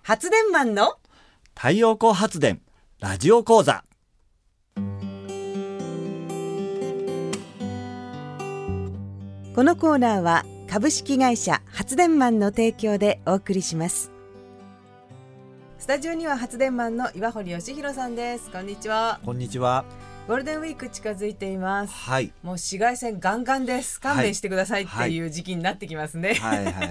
発電マンの太陽光発電ラジオ講座。 このコーナーは株式会社発電マンの提供でお送りします。スタジオには発電マンの岩堀義弘さんです。こんにちは。 こんにちは。 ゴールデンウィーク近づいています。 はい。 もう紫外線ガンガンです。勘弁してくださいっていう時期になってきますね。 はいはい。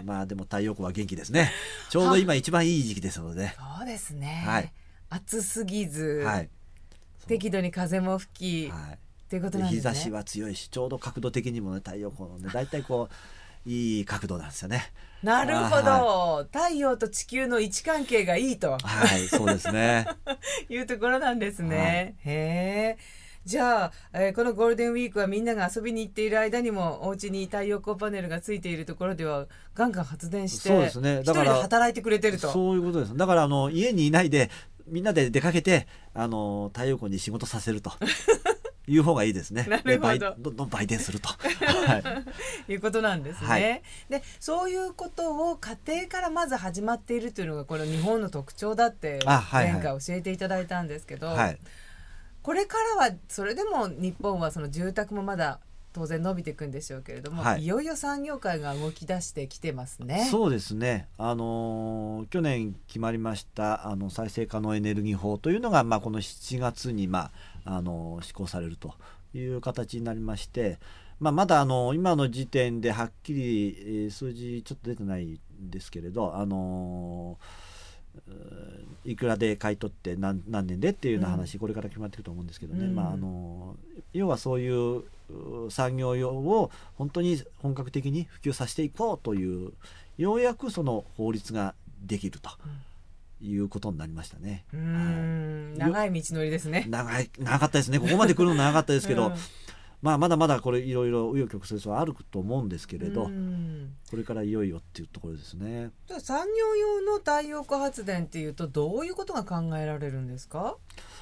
まあでも太陽光は元気ですね。ちょうど今一番いい時期ですので。 そうですね。 はい。 暑すぎず、 はい、 適度に風も吹き、 はい、 っていうことなんですね。 日差しは強いし、ちょうど角度的にもね、太陽光のね、だいたいこういい角度なんですよね。 なるほど、はい、太陽と地球の位置関係がいいと、 はい、そうですねいうところなんですね。はい、へー。じゃあ、このゴールデンウィークはみんなが遊びに行っている間にもお家に太陽光パネルがついているところではガンガン発電して、 そうですね、だから一人で働いてくれてると。 そういうことです。だから家にいないでみんなで出かけて太陽光に仕事させるという方がいいですね。 なるほど。 どんどん売電すると、 はい、いうことなんですね。 はい、 でそういうことを家庭からまず始まっているというのがこの日本の特徴だって前回教えていただいたんですけど、はいはい、これからはそれでも日本はその住宅もまだ当然伸びていくんでしょうけれども、はい、いよいよ産業界が動き出してきてますね。 そうですね、去年決まりました再生可能エネルギー法というのが、この7月に、施行されるという形になりまして、まだ今の時点ではっきり、数字ちょっと出てないんですけれど、いくらで買い取って何年でっていうような話、これから決まっていくと思うんですけどね、要はそういう産業用を本当に本格的に普及させていこうという、ようやくその法律ができるということになりましたね。 長い道のりですね。 長かったですね。ここまで来るの長かったですけど、まだまだこれいろいろ紆余曲折はあると思うんですけれど、これからいよいよっていうところですね。 じゃあ産業用の太陽光発電っていうとどういうことが考えられるんですか？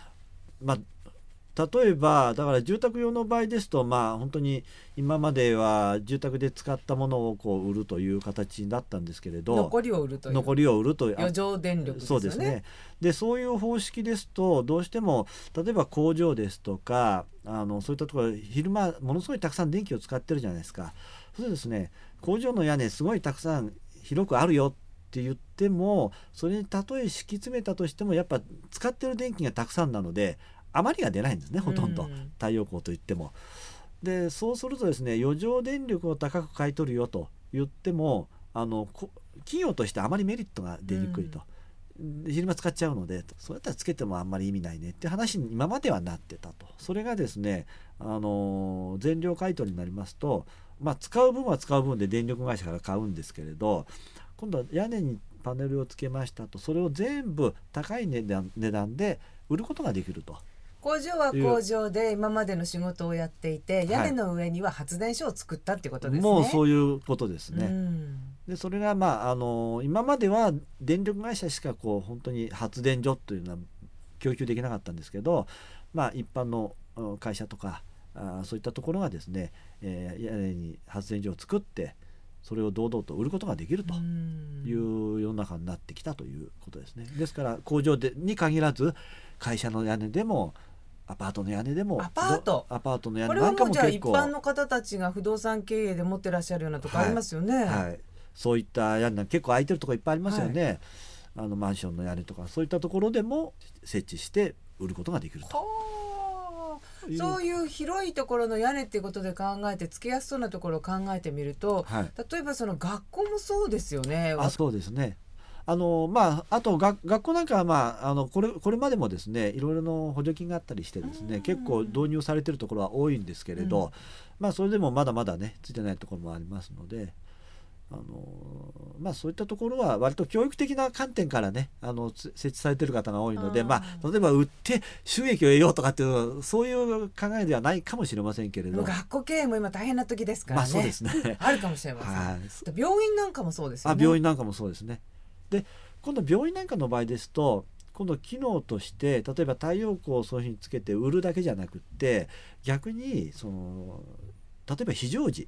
例えばだから住宅用の場合ですと、本当に今までは住宅で使ったものを売るという形だったんですけれど、 残りを売るという余剰電力ですよね。 そうですね。でそういう方式ですとどうしても例えば工場ですとかそういったところ昼間ものすごいたくさん電気を使ってるじゃないですか。そうですね、工場の屋根すごいたくさん広くあるよって言っても、それにたとえ敷き詰めたとしてもやっぱ使ってる電気がたくさんなので余りが出ないんですね、ほとんど太陽光といっても。でそうするとですね、余剰電力を高く買い取るよと言っても企業としてあまりメリットが出にくいと、昼間使っちゃうので、そうやったらつけてもあんまり意味ないねって話に今まではなってたと。それがですね、全量買い取りになりますと、使う分は使う分で電力会社から買うんですけれど、今度は屋根にパネルをつけましたと、それを全部高い値段で売ることができると。 工場は工場で今までの仕事をやっていて、屋根の上には発電所を作ったってことですね。 もうそういうことですね。でそれが今までは電力会社しか本当に発電所というのは供給できなかったんですけど、一般の会社とかそういったところがですね、屋根に発電所を作ってそれを堂々と売ることができるという世の中になってきたということですね。ですから工場に限らず会社の屋根でもアパートの屋根でも、アパートの屋根なんかも結構、これはもうじゃあ一般の方たちが不動産経営で持ってらっしゃるようなところありますよね。 そういった屋根結構空いてるところいっぱいありますよね。マンションの屋根とかそういったところでも設置して売ることができると。 そういう広いところの屋根っていうことで考えてつけやすそうなところを考えてみると、例えばその学校もそうですよね。 そうですね。あと学校なんかは、これまでもですね、いろいろの補助金があったりしてですね、結構導入されているところは多いんですけれど、それでもまだまだねついてないところもありますので、そういったところは割と教育的な観点からね設置されている方が多いので、例えば売って収益を得ようとかっていうそういう考えではないかもしれませんけれど、 学校経営も今大変な時ですからね。 そうですねあるかもしれません。病院なんかもそうですよね。 病院なんかもそうですね。で今度病院なんかの場合ですと、今度機能として例えば太陽光をそういうふうにつけて売るだけじゃなくって、逆に例えば非常時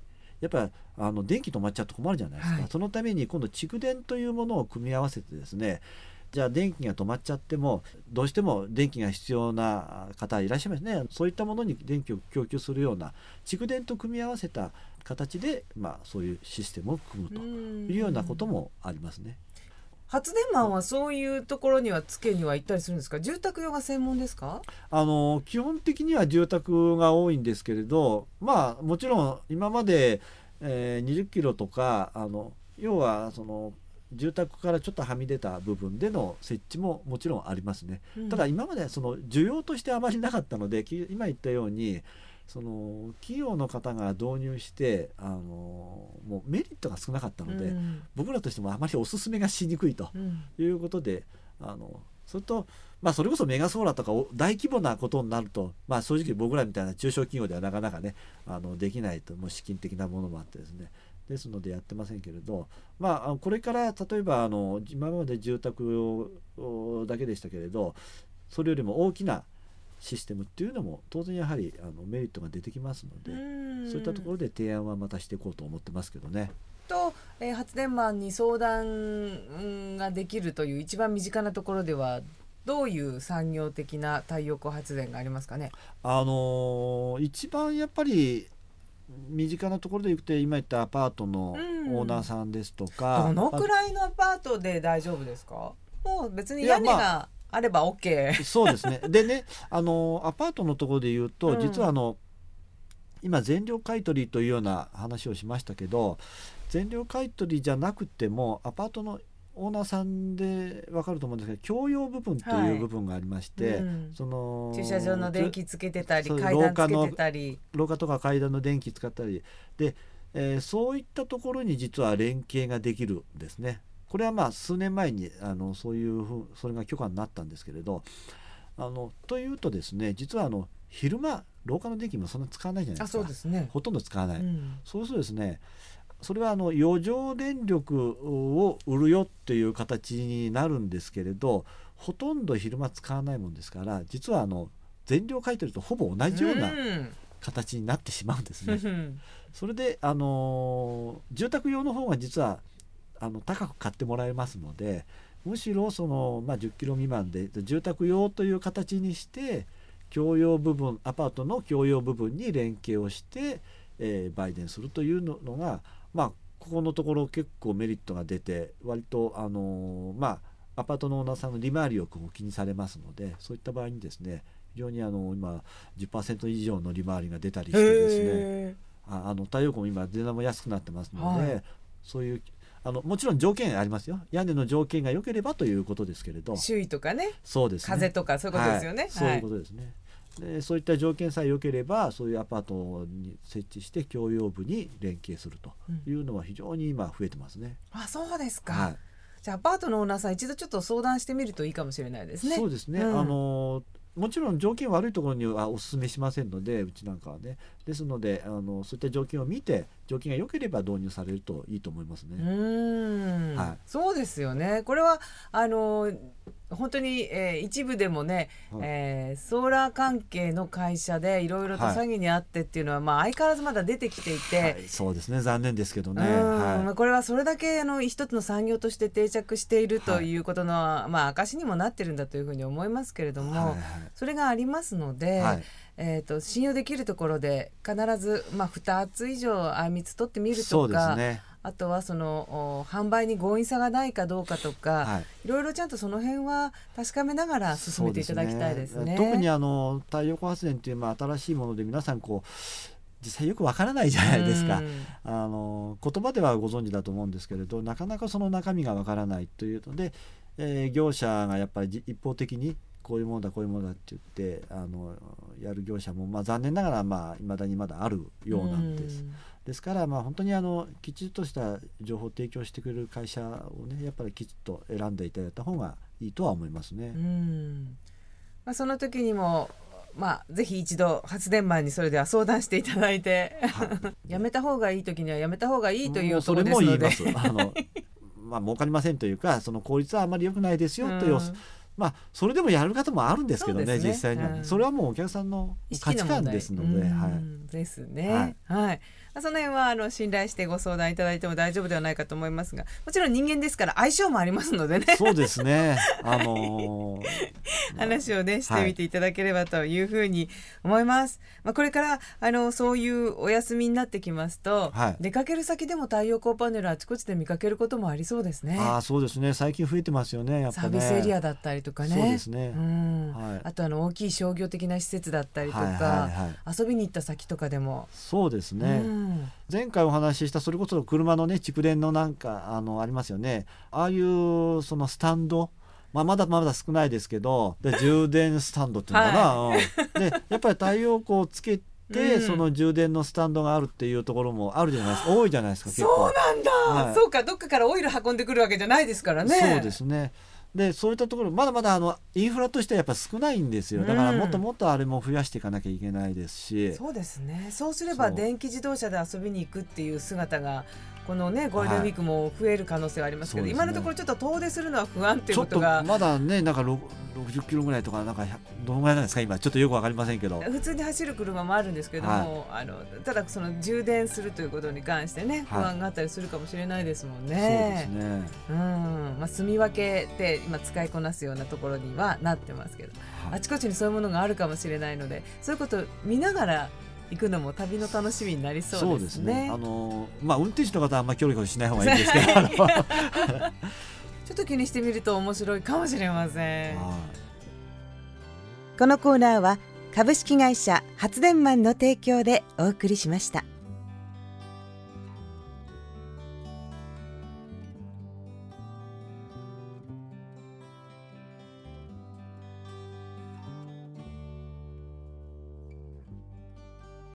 やっぱり電気止まっちゃうと困るじゃないですか、そのために今度蓄電というものを組み合わせてですね、じゃあ電気が止まっちゃってもどうしても電気が必要な方いらっしゃいますね。そういったものに電気を供給するような蓄電と組み合わせた形で、そういうシステムを組むというようなこともありますね。 発電マンはそういうところにはつけには行ったりするんですか？住宅用が専門ですか？ 基本的には住宅が多いんですけれど、もちろん今まで、20キロとか要はその住宅からちょっとはみ出た部分での設置ももちろんありますね、ただ今までその需要としてあまりなかったので、今言ったようにその企業の方が導入してもうメリットが少なかったので、僕らとしてもあまりお勧めがしにくいということで、それと、それこそメガソーラーとか大規模なことになると、正直僕らみたいな中小企業ではなかなかねできないと、もう資金的なものもあってですね、ですのでやってませんけれど、これから例えば今まで住宅だけでしたけれど、それよりも大きなシステムっていうのも当然やはりメリットが出てきますので、そういったところで提案はまたしていこうと思ってますけどね。 と、発電マンに相談ができるという一番身近なところではどういう産業的な太陽光発電がありますかね？ 一番やっぱり身近なところでいくと今言ったアパートのオーナーさんですとか、 どのくらいのアパートで大丈夫ですか？もう別に屋根があれば OK、 そうですね。でね、アパートのところで言うと、実は今全量買取というような話をしましたけど、全量買取じゃなくてもアパートのオーナーさんで分かると思うんですけど、共用部分という部分がありまして、その駐車場の電気つけてたり階段つけてたり、 廊下とか階段の電気使ったりで、そういったところに実は連携ができるんですね。これは数年前にそれが許可になったんですけれど、というとですね、実は昼間廊下の電気もそんな使わないじゃないですか。 そうですね、 ほとんど使わない、そうするとですね、それは余剰電力を売るよっていう形になるんですけれど、ほとんど昼間使わないもんですから、実は全量買取とほぼ同じような形になってしまうんですね。それで住宅用の方が実は高く買ってもらえますので、むしろ10キロ未満で住宅用という形にして共用部分、アパートの共用部分に連携をして、売電するというのが、ここのところ結構メリットが出て、割とアパートのオーナーさんの利回りを気にされますので、そういった場合にですね、非常に今 10% 以上の利回りが出たりしてですね、太陽光も今値段も安くなってますので、そういうもちろん条件ありますよ。屋根の条件が良ければということですけれど、 周囲とかね、 そうですね、 風とかそういうことですよね、 そういうことですね。でそういった条件さえ良ければ、そういうアパートに設置して共用部に連携するというのは非常に今増えてますね。 そうですか、じゃあアパートのオーナーさん一度ちょっと相談してみるといいかもしれないですね。 そうですね、もちろん条件悪いところにはお勧めしませんので、うちなんかはね。ですのでそういった条件を見て、条件が良ければ導入されるといいと思いますね。 そうですよね。これは本当に、一部でもね、ソーラー関係の会社でいろいろと詐欺にあってっていうのは、相変わらずまだ出てきていて、 そうですね、残念ですけどね。 これはそれだけ一つの産業として定着しているということの、証にもなってるんだというふうに思いますけれども、それがありますので、信用できるところで必ず、2つ以上あいみつ取ってみるとか、あとは販売に強引さがないかどうかとか、いろいろちゃんとその辺は確かめながら進めていただきたいですね。 特に太陽光発電という新しいもので、皆さん実際よくわからないじゃないですか。言葉ではご存知だと思うんですけれど、なかなかその中身がわからないというので、業者がやっぱり一方的にこういうものだこういうものだって言ってやる業者も、残念ながら未だにまだあるようなんです。ですから本当にきちっとした情報を提供してくれる会社をね、やっぱりきちっと選んでいただいた方がいいとは思いますね。 その時にもぜひ一度発電マンにそれでは相談していただいて、やめた方がいい時にはやめた方がいいというところですので、 それも言います。儲かりませんというか、その効率はあまり良くないですよというそれでもやる方もあるんですけど ね、実際には、それはもうお客さんの価値観ですので、 ですね。はい、その辺は信頼してご相談いただいても大丈夫ではないかと思いますが、もちろん人間ですから相性もありますのでね。 そうですね。 話をねしてみていただければというふうに思います。これからそういうお休みになってきますと、出かける先でも太陽光パネルあちこちで見かけることもありそうですね。 そうですね。最近増えてますよね。やっぱね、 サービスエリアだったりとかね。 そうですね。 あと大きい商業的な施設だったりとか、遊びに行った先とかでも。 そうですね。前回お話ししたそれこそ車のね蓄電のなんかありますよね。ああいうそのスタンド、まだ少ないですけど、で充電スタンドっていうのかな、でやっぱり太陽光をつけて、その充電のスタンドがあるっていうところもあるじゃないですか。多いじゃないですか。結構そうなんだ、そうか、どっかからオイル運んでくるわけじゃないですからね。 そうですね。でそういったところまだインフラとしてはやっぱ少ないんですよ。だからもっともっとあれも増やしていかなきゃいけないですし、 そうですね。そうすれば電気自動車で遊びに行くっていう姿がこのねゴールデンウィークも増える可能性はありますけど、今のところちょっと遠出するのは不安っていうことが、 ちょっとまだねなんか60キロぐらいとかどのぐらいなんですか今、ちょっとよくわかりませんけど、 普通に走る車もあるんですけども、ただその充電するということに関してね不安があったりするかもしれないですもんね。 そうですね。 住み分けで今使いこなすようなところにはなってますけど、あちこちにそういうものがあるかもしれないので、そういうことを見ながら行くのも旅の楽しみになりそうですね。 運転手の方はあんまりキョロキョロしない方がいいんですけどちょっと気にしてみると面白いかもしれません。 このコーナーは株式会社発電マンの提供でお送りしました。